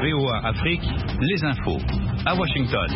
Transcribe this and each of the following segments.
VOA Afrique, les infos. À Washington.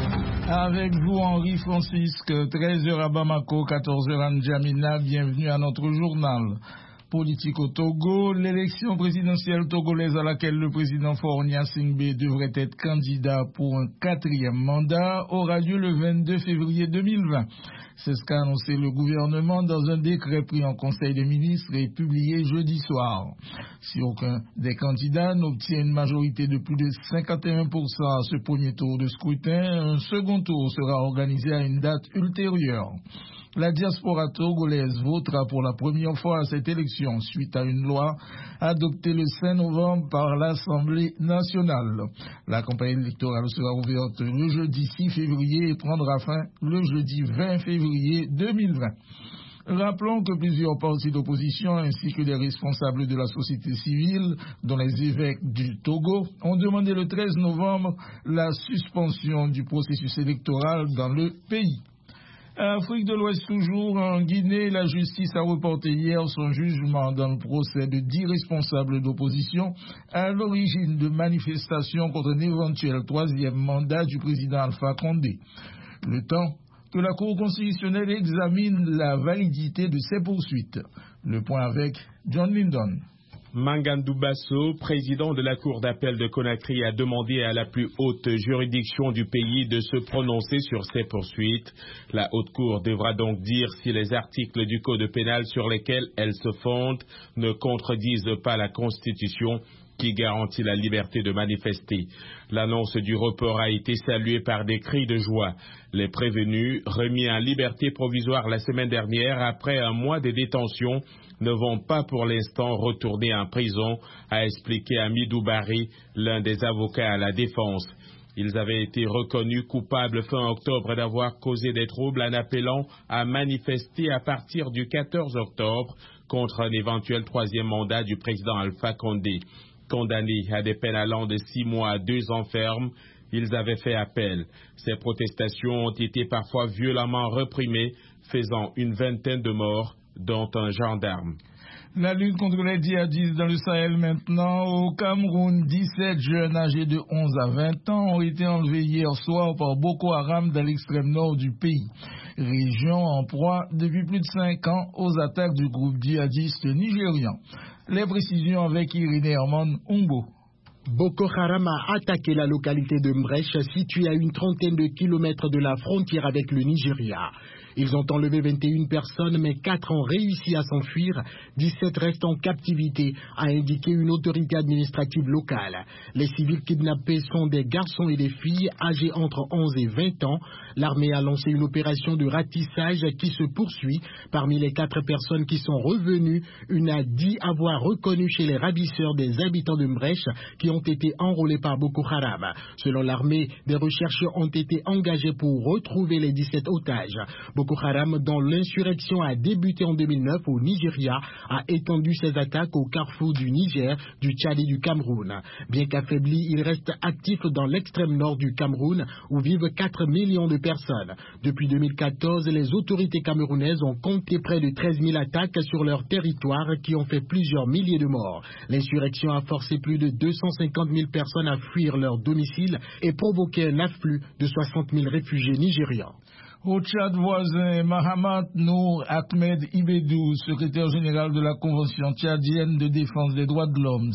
Avec vous, Henri Francisque, 13h à Bamako, 14h à N'Djamena. Bienvenue à notre journal. Politique au Togo, l'élection présidentielle togolaise à laquelle le président Faure Gnassingbé devrait être candidat pour un 4e mandat aura lieu le 22 février 2020. C'est ce qu'a annoncé le gouvernement dans un décret pris en Conseil des ministres et publié jeudi soir. Si aucun des candidats n'obtient une majorité de plus de 51% à ce premier tour de scrutin, un second tour sera organisé à une date ultérieure. La diaspora togolaise votera pour la première fois à cette élection suite à une loi adoptée le 5 novembre par l'Assemblée nationale. La campagne électorale sera ouverte le jeudi 6 février et prendra fin le jeudi 20 février 2020. Rappelons que plusieurs partis d'opposition ainsi que des responsables de la société civile, dont les évêques du Togo, ont demandé le 13 novembre la suspension du processus électoral dans le pays. Afrique de l'Ouest toujours, en Guinée, la justice a reporté hier son jugement dans le procès de 10 responsables d'opposition à l'origine de manifestations contre un éventuel 3e mandat du président Alpha Condé. Le temps que la Cour constitutionnelle examine la validité de ces poursuites. Le point avec John Lyndon. Mangandou Basso, président de la Cour d'appel de Conakry, a demandé à la plus haute juridiction du pays de se prononcer sur ces poursuites. La haute cour devra donc dire si les articles du Code pénal sur lesquels elle se fonde ne contredisent pas la Constitution qui garantit la liberté de manifester. L'annonce du report a été saluée par des cris de joie. Les prévenus, remis en liberté provisoire la semaine dernière après un mois de détention, ne vont pas pour l'instant retourner en prison, a expliqué Amidou Bari, l'un des avocats à la défense. Ils avaient été reconnus coupables fin octobre d'avoir causé des troubles en appelant à manifester à partir du 14 octobre contre un éventuel 3e mandat du président Alpha Condé. Condamnés à des peines allant de 6 mois à 2 ans ferme, ils avaient fait appel. Ces protestations ont été parfois violemment réprimées, faisant une vingtaine de morts, dont un gendarme. La lutte contre les djihadistes dans le Sahel maintenant. Au Cameroun, 17 jeunes âgés de 11 à 20 ans ont été enlevés hier soir par Boko Haram dans l'extrême nord du pays. Région en proie depuis plus de 5 ans aux attaques du groupe djihadiste nigérian. Les précisions avec Irene Herman Umbo. Boko Haram a attaqué la localité de Mbrech, située à une trentaine de kilomètres de la frontière avec le Nigeria. Ils ont enlevé 21 personnes, mais 4 ont réussi à s'enfuir. 17 restent en captivité, a indiqué une autorité administrative locale. Les civils kidnappés sont des garçons et des filles âgés entre 11 et 20 ans. L'armée a lancé une opération de ratissage qui se poursuit. Parmi les 4 personnes qui sont revenues, une a dit avoir reconnu chez les ravisseurs des habitants de Mbrech qui ont été enrôlés par Boko Haram. Selon l'armée, des recherches ont été engagées pour retrouver les 17 otages. Boko Haram, dont l'insurrection a débuté en 2009 au Nigeria, a étendu ses attaques au carrefour du Niger, du Tchad et du Cameroun. Bien qu'affaibli, il reste actif dans l'extrême nord du Cameroun, où vivent 4 millions de personnes. Depuis 2014, les autorités camerounaises ont compté près de 13 000 attaques sur leur territoire qui ont fait plusieurs milliers de morts. L'insurrection a forcé plus de 250 000 personnes à fuir leur domicile et provoqué un afflux de 60 000 réfugiés nigérians. Au Tchad voisin, Mahamat Nour Ahmed Ibedou, secrétaire général de la Convention tchadienne de défense des droits de l'homme,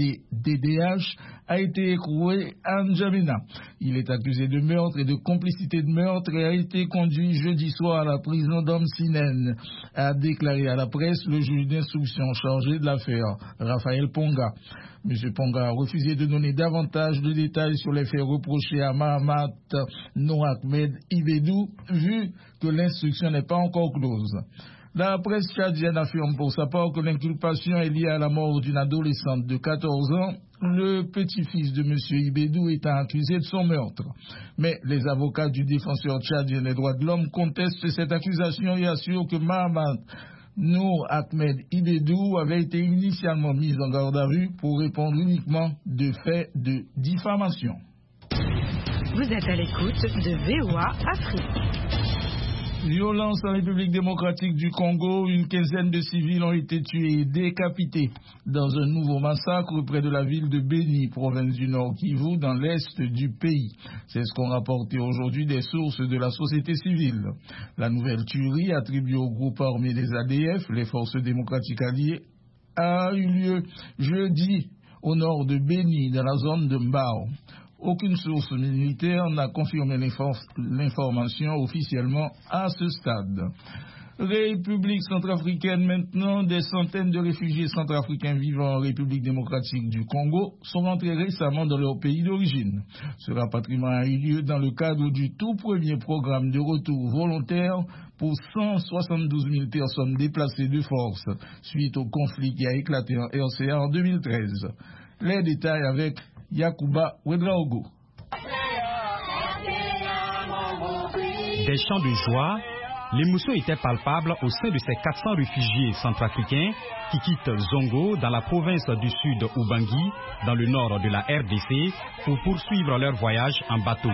CTDDH, a été écroué à N'Djamena. Il est accusé de meurtre et de complicité de meurtre et a été conduit jeudi soir à la prison d'Amsinen, a déclaré à la presse le juge d'instruction chargé de l'affaire, Raphaël Ponga. M. Ponga a refusé de donner davantage de détails sur les faits reprochés à Mahamat Nour Ahmed Ibedou, vu que l'instruction n'est pas encore close. La presse tchadienne affirme pour sa part que l'inculpation est liée à la mort d'une adolescente de 14 ans, le petit-fils de M. Ibedou étant accusé de son meurtre. Mais les avocats du défenseur tchadien des droits de l'homme contestent cette accusation et assurent que Mahamat Nour Ahmed Ibedou avait été initialement mis en garde à vue pour répondre uniquement de faits de diffamation. Vous êtes à l'écoute de VOA Afrique. Violence en République démocratique du Congo, une quinzaine de civils ont été tués et décapités dans un nouveau massacre près de la ville de Beni, province du Nord Kivu, dans l'est du pays. C'est ce qu'ont rapporté aujourd'hui des sources de la société civile. La nouvelle tuerie, attribuée au groupe armé des ADF, les forces démocratiques alliées, a eu lieu jeudi au nord de Beni, dans la zone de Mbao. Aucune source militaire n'a confirmé l'information officiellement à ce stade. République centrafricaine maintenant, des centaines de réfugiés centrafricains vivant en République démocratique du Congo sont rentrés récemment dans leur pays d'origine. Ce rapatriement a eu lieu dans le cadre du tout premier programme de retour volontaire pour 172 000 personnes déplacées de force suite au conflit qui a éclaté en RCA en 2013. Les détails avec Yakuba Ouedraogo. Des chants de joie, l'émotion était palpable au sein de ces 400 réfugiés centrafricains qui quittent Zongo dans la province du sud Ubangi, dans le nord de la RDC, pour poursuivre leur voyage en bateau.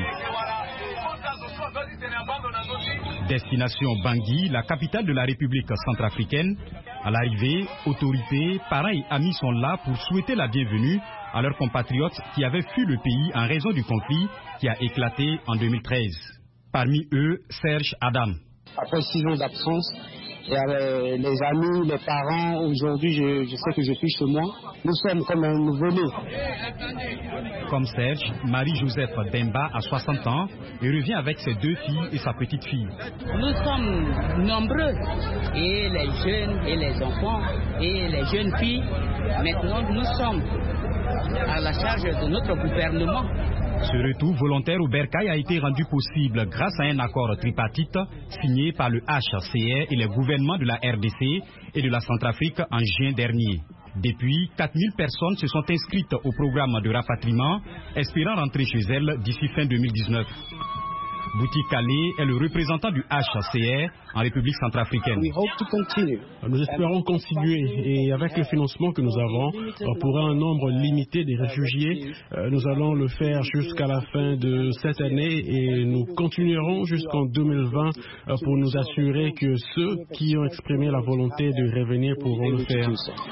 Destination Bangui, la capitale de la République centrafricaine. À l'arrivée, autorités, parents et amis sont là pour souhaiter la bienvenue à leurs compatriotes qui avaient fui le pays en raison du conflit qui a éclaté en 2013. Parmi eux, Serge Adam. Après 6 ans d'absence, et les amis, les parents, aujourd'hui je sais que je suis chez moi. Nous sommes comme un nouveau-né. Comme Serge, Marie-Joseph Demba a 60 ans et revient avec ses 2 filles et sa petite fille. Nous sommes nombreux, et les jeunes et les enfants et les jeunes filles. Maintenant nous sommes à la charge de notre gouvernement. Ce retour volontaire au Bercail a été rendu possible grâce à un accord tripartite signé par le HCR et les gouvernements de la RDC et de la Centrafrique en juin dernier. Depuis, 4000 personnes se sont inscrites au programme de rapatriement, espérant rentrer chez elles d'ici fin 2019. Bouti Kalé est le représentant du HCR en République centrafricaine. Nous espérons continuer et avec le financement que nous avons pour un nombre limité de réfugiés, nous allons le faire jusqu'à la fin de cette année et nous continuerons jusqu'en 2020 pour nous assurer que ceux qui ont exprimé la volonté de revenir pourront le faire.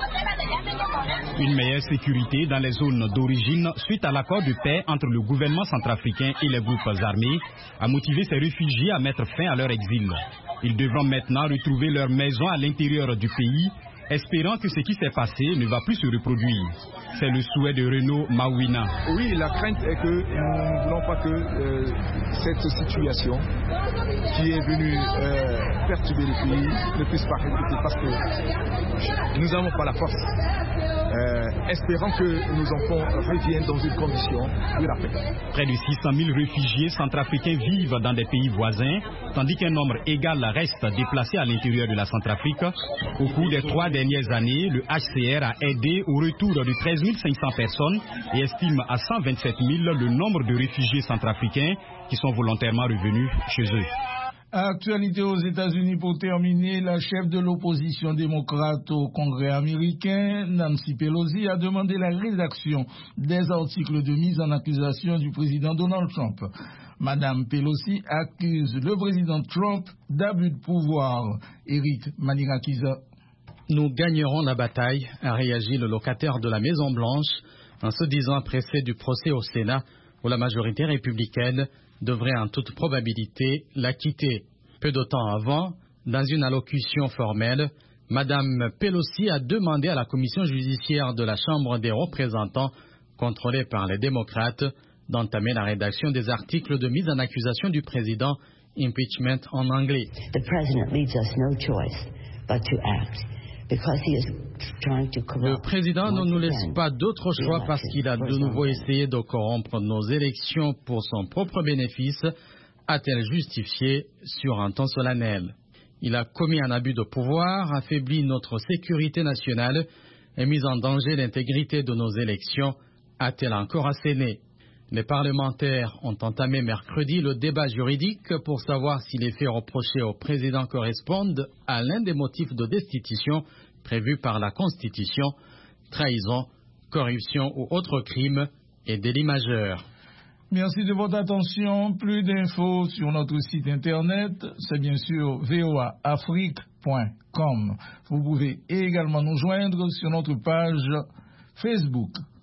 Une meilleure sécurité dans les zones d'origine suite à l'accord de paix entre le gouvernement centrafricain et les groupes armés a motivé ces réfugiés à mettre fin à leur exil. Ils devront maintenant retrouver leur maison à l'intérieur du pays, espérant que ce qui s'est passé ne va plus se reproduire. C'est le souhait de Renaud Mawina. Oui, la crainte est que nous ne voulons pas que cette situation qui est venue perturber le pays ne puisse pas répéter parce que nous n'avons pas la force. Espérons que nos enfants reviennent dans une condition de la paix. Près de 600 000 réfugiés centrafricains vivent dans des pays voisins, tandis qu'un nombre égal reste déplacé à l'intérieur de la Centrafrique. Au cours des 3 dernières années, le HCR a aidé au retour de 13 500 personnes et estime à 127 000 le nombre de réfugiés centrafricains qui sont volontairement revenus chez eux. Actualité aux États-Unis pour terminer, la chef de l'opposition démocrate au Congrès américain, Nancy Pelosi, a demandé la rédaction des articles de mise en accusation du président Donald Trump. Madame Pelosi accuse le président Trump d'abus de pouvoir. Eric Manirakiza. Nous gagnerons la bataille, a réagi le locataire de la Maison-Blanche en se disant pressé du procès au Sénat où la majorité républicaine devrait en toute probabilité l'acquitter. Peu de temps avant, dans une allocution formelle, Madame Pelosi a demandé à la commission judiciaire de la Chambre des représentants, contrôlée par les démocrates, d'entamer la rédaction des articles de mise en accusation du président, impeachment en anglais. The president leaves us no choice but to act. Le président ne nous laisse pas d'autre choix parce qu'il a de nouveau essayé de corrompre nos élections pour son propre bénéfice, a-t-elle justifié sur un ton solennel. Il a commis un abus de pouvoir, affaibli notre sécurité nationale et mis en danger l'intégrité de nos élections, a-t-elle encore asséné. Les parlementaires ont entamé mercredi le débat juridique pour savoir si les faits reprochés au président correspondent à l'un des motifs de destitution prévus par la Constitution, trahison, corruption ou autres crimes et délits majeurs. Merci de votre attention. Plus d'infos sur notre site internet, c'est bien sûr voaafrique.com. Vous pouvez également nous joindre sur notre page Facebook.